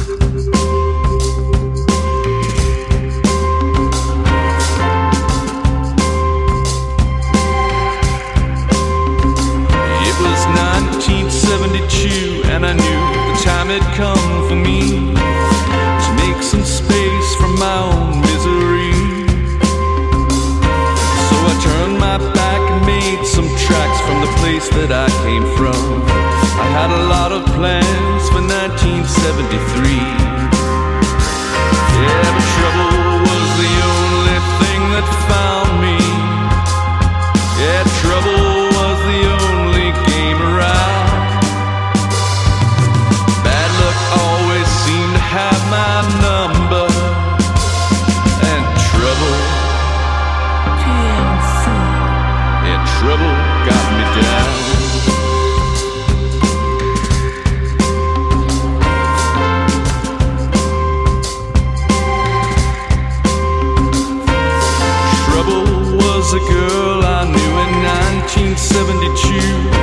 And I knew the time had come for me to make some space from my own misery. So I turned my back and made some tracks from the place that I came from. I had a lot of plans for 1973. Yeah, but trouble was the only thing that found me. Yeah, trouble was the only game around. Always seem to have my number, and trouble, yeah, trouble got me down. Trouble was a girl I knew in 1972.